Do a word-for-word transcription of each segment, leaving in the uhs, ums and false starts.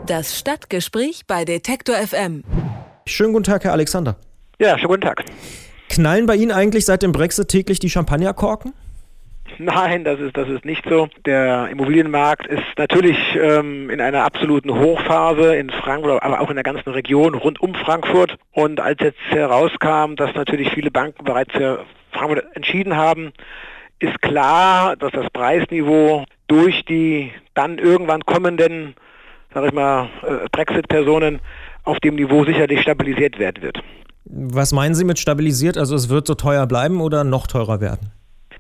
Das Stadtgespräch bei Detektor F M. Schönen guten Tag, Herr Alexander. Ja, schönen guten Tag. Knallen bei Ihnen eigentlich seit dem Brexit täglich die Champagnerkorken? Nein, das ist, das ist nicht so. Der Immobilienmarkt ist natürlich ähm, in einer absoluten Hochphase in Frankfurt, aber auch in der ganzen Region rund um Frankfurt. Und als jetzt herauskam, dass natürlich viele Banken bereits für Frankfurt entschieden haben, ist klar, dass das Preisniveau durch die dann irgendwann kommenden, sag ich mal, äh, Brexit-Personen auf dem Niveau sicherlich stabilisiert werden wird. Was meinen Sie mit stabilisiert? Also es wird so teuer bleiben oder noch teurer werden?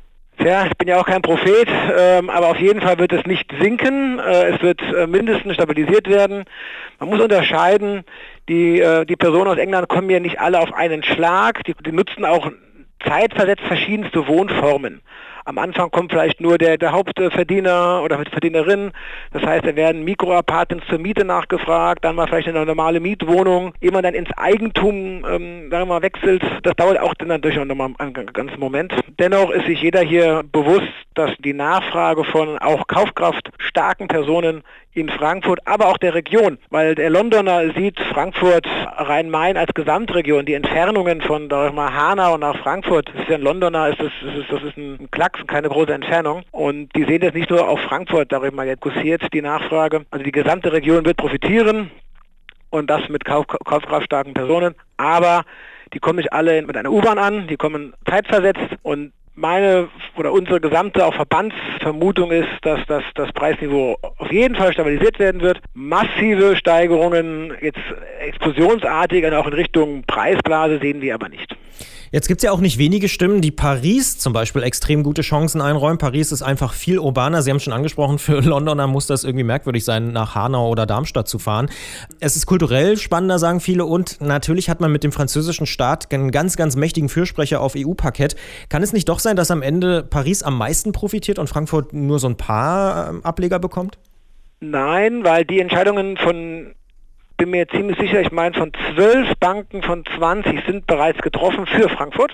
Ja, ich bin ja auch kein Prophet, ähm, aber auf jeden Fall wird es nicht sinken. Äh, es wird äh, mindestens stabilisiert werden. Man muss unterscheiden, die, äh, die Personen aus England kommen ja nicht alle auf einen Schlag. Die, die nutzen auch zeitversetzt verschiedenste Wohnformen. Am Anfang kommt vielleicht nur der, der Hauptverdiener oder Verdienerin. Das heißt, da werden Mikroapartments zur Miete nachgefragt, dann mal vielleicht eine normale Mietwohnung. Ehe man dann ins Eigentum ähm, sagen wir mal, wechselt, das dauert auch dann natürlich noch mal einen ganzen Moment. Dennoch ist sich jeder hier bewusst, dass die Nachfrage von auch kaufkraftstarken Personen in Frankfurt, aber auch der Region, weil der Londoner sieht Frankfurt, Rhein-Main als Gesamtregion, die Entfernungen von sag ich mal, Hanau nach Frankfurt, das ist ja ein Londoner, ist das, das, ist, das ist ein Klacks, keine große Entfernung, und die sehen das nicht nur auf Frankfurt, sag ich mal, jetzt kursiert die Nachfrage, also die gesamte Region wird profitieren und das mit kauf, kaufkraftstarken Personen, aber die kommen nicht alle mit einer U-Bahn an, die kommen zeitversetzt, und meine oder unsere gesamte auch Verbandsvermutung ist, dass das, das Preisniveau auf jeden Fall stabilisiert werden wird. Massive Steigerungen, jetzt explosionsartig und auch in Richtung Preisblase sehen wir aber nicht. Jetzt gibt es ja auch nicht wenige Stimmen, die Paris zum Beispiel extrem gute Chancen einräumen. Paris ist einfach viel urbaner. Sie haben es schon angesprochen, für Londoner muss das irgendwie merkwürdig sein, nach Hanau oder Darmstadt zu fahren. Es ist kulturell spannender, sagen viele. Und natürlich hat man mit dem französischen Staat einen ganz, ganz mächtigen Fürsprecher auf E U-Parkett. Kann es nicht doch sein, dass am Ende Paris am meisten profitiert und Frankfurt nur so ein paar Ableger bekommt? Nein, weil die Entscheidungen von... bin mir ziemlich sicher, ich meine von zwölf Banken von zwanzig sind bereits getroffen für Frankfurt.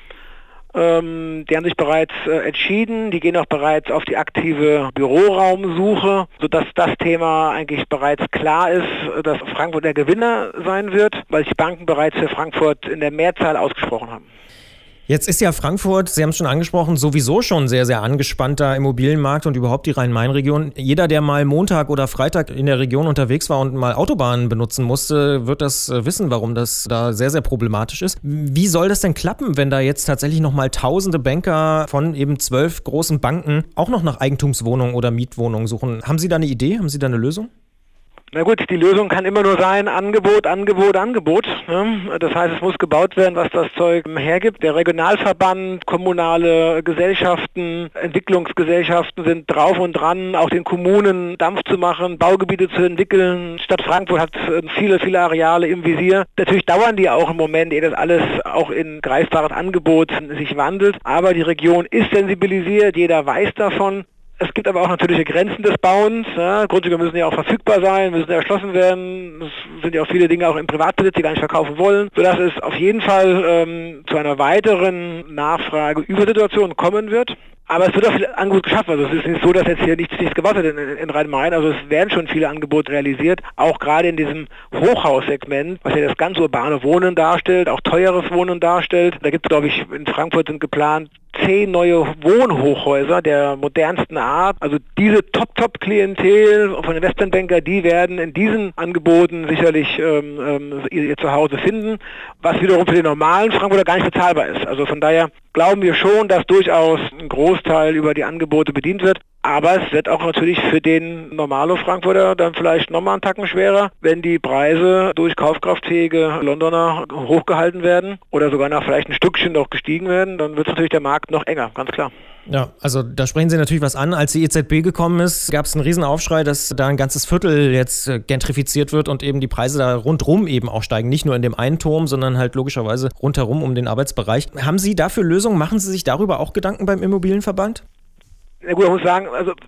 Ähm, die haben sich bereits äh, entschieden, die gehen auch bereits auf die aktive Büroraumsuche, sodass das Thema eigentlich bereits klar ist, dass Frankfurt der Gewinner sein wird, weil sich Banken bereits für Frankfurt in der Mehrzahl ausgesprochen haben. Jetzt ist ja Frankfurt, Sie haben es schon angesprochen, sowieso schon ein sehr, sehr angespannter Immobilienmarkt und überhaupt die Rhein-Main-Region. Jeder, der mal Montag oder Freitag in der Region unterwegs war und mal Autobahnen benutzen musste, wird das wissen, warum das da sehr, sehr problematisch ist. Wie soll das denn klappen, wenn da jetzt tatsächlich nochmal tausende Banker von eben zwölf großen Banken auch noch nach Eigentumswohnungen oder Mietwohnungen suchen? Haben Sie da eine Idee? Haben Sie da eine Lösung? Na gut, die Lösung kann immer nur sein, Angebot, Angebot, Angebot. Ne? Das heißt, es muss gebaut werden, was das Zeug hergibt. Der Regionalverband, kommunale Gesellschaften, Entwicklungsgesellschaften sind drauf und dran, auch den Kommunen Dampf zu machen, Baugebiete zu entwickeln. Stadt Frankfurt hat viele, viele Areale im Visier. Natürlich dauern die auch im Moment, ehe das alles auch in greifbares Angebot sich wandelt. Aber die Region ist sensibilisiert, jeder weiß davon. Es gibt aber auch natürliche Grenzen des Bauens. Ja. Grundstücke müssen ja auch verfügbar sein, müssen ja erschlossen werden. Es sind ja auch viele Dinge auch im Privatbesitz, die gar nicht verkaufen wollen, sodass es auf jeden Fall ähm, zu einer weiteren Nachfrage-Übersituation kommen wird. Aber es wird auch viel Angebot geschaffen. Also es ist nicht so, dass jetzt hier nichts, nichts gewartet in, in Rhein-Main. Also es werden schon viele Angebote realisiert, auch gerade in diesem Hochhaussegment, was ja das ganz urbane Wohnen darstellt, auch teures Wohnen darstellt. Da gibt es, glaube ich, in Frankfurt sind geplant zehn neue Wohnhochhäuser der modernsten Art. Also diese Top-Top-Klientel von Investmentbanker, die werden in diesen Angeboten sicherlich ähm, ähm, ihr Zuhause finden, was wiederum für den normalen Frankfurter gar nicht bezahlbar ist. Also von daher glauben wir schon, dass durchaus ein Großteil über die Angebote bedient wird. Aber es wird auch natürlich für den Normalo-Frankfurter dann vielleicht nochmal einen Tacken schwerer, wenn die Preise durch kaufkraftfähige Londoner hochgehalten werden oder sogar noch vielleicht ein Stückchen noch gestiegen werden. Dann wird natürlich der Markt noch enger, ganz klar. Ja, also da sprechen Sie natürlich was an. Als die E Z B gekommen ist, gab es einen riesen Aufschrei, dass da ein ganzes Viertel jetzt gentrifiziert wird und eben die Preise da rundherum eben auch steigen. Nicht nur in dem einen Turm, sondern halt logischerweise rundherum um den Arbeitsbereich. Haben Sie dafür Lösungen? Machen Sie sich darüber auch Gedanken beim Immobilienverband? Na gut, ich muss sagen, also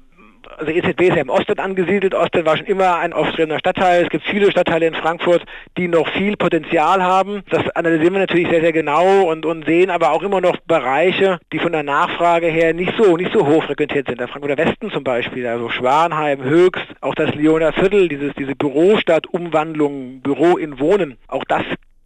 Also E Z B ist ja im Osten angesiedelt. Osten war schon immer ein aufstrebender Stadtteil. Es gibt viele Stadtteile in Frankfurt, die noch viel Potenzial haben. Das analysieren wir natürlich sehr, sehr genau und, und sehen aber auch immer noch Bereiche, die von der Nachfrage her nicht so, nicht so hoch frequentiert sind. Der Frankfurter Westen zum Beispiel, also Schwanheim, Höchst, auch das Lyoner Viertel, dieses, diese Bürostadtumwandlung, Büro in Wohnen. Auch das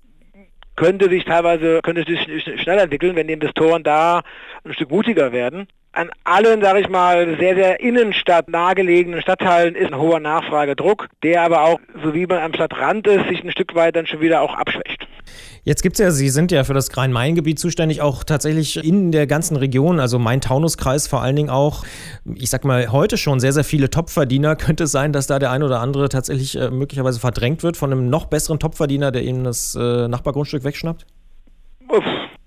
könnte sich teilweise könnte sich schneller entwickeln, wenn die Investoren da ein Stück mutiger werden. An allen, sage ich mal, sehr, sehr Innenstadt nahegelegenen Stadtteilen ist ein hoher Nachfragedruck, der aber auch, so wie man am Stadtrand ist, sich ein Stück weit dann schon wieder auch abschwächt. Jetzt gibt's ja, Sie sind ja für das Rhein-Main-Gebiet zuständig, auch tatsächlich in der ganzen Region, also Main-Taunus-Kreis vor allen Dingen auch, ich sag mal, heute schon sehr, sehr viele Topverdiener. Könnte es sein, dass da der ein oder andere tatsächlich äh, möglicherweise verdrängt wird von einem noch besseren Topverdiener, der Ihnen das äh, Nachbargrundstück wegschnappt? Uff.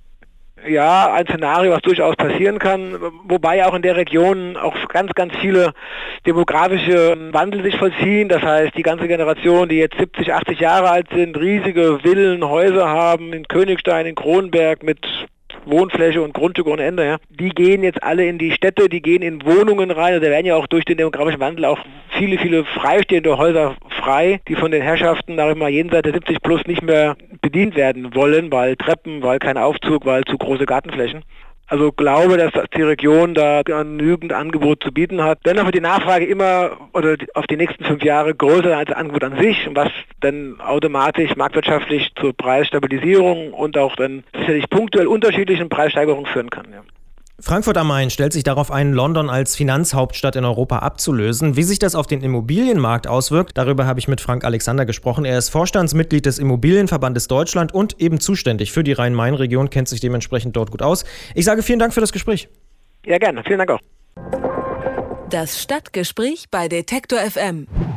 Ja, ein Szenario, was durchaus passieren kann, wobei auch in der Region auch ganz, ganz viele demografische Wandel sich vollziehen. Das heißt, die ganze Generation, die jetzt siebzig, achtzig Jahre alt sind, riesige Villen, Häuser haben in Königstein, in Kronberg mit Wohnfläche und Grundstücke ohne Ende, ja. Die gehen jetzt alle in die Städte, die gehen in Wohnungen rein. Also da werden ja auch durch den demografischen Wandel auch viele, viele freistehende Häuser frei, die von den Herrschaften, sag ich mal, jenseits der siebzig plus nicht mehr bedient werden wollen, weil Treppen, weil kein Aufzug, weil zu große Gartenflächen. Also glaube, dass die Region da genügend Angebot zu bieten hat. Dennoch wird die Nachfrage immer oder auf die nächsten fünf Jahre größer als das Angebot an sich, was dann automatisch marktwirtschaftlich zur Preisstabilisierung und auch dann sicherlich punktuell unterschiedlichen Preissteigerungen führen kann. Ja. Frankfurt am Main stellt sich darauf ein, London als Finanzhauptstadt in Europa abzulösen. Wie sich das auf den Immobilienmarkt auswirkt, darüber habe ich mit Frank Alexander gesprochen. Er ist Vorstandsmitglied des Immobilienverbandes Deutschland und eben zuständig für die Rhein-Main-Region, kennt sich dementsprechend dort gut aus. Ich sage vielen Dank für das Gespräch. Ja, gerne. Vielen Dank auch. Das Stadtgespräch bei Detektor F M.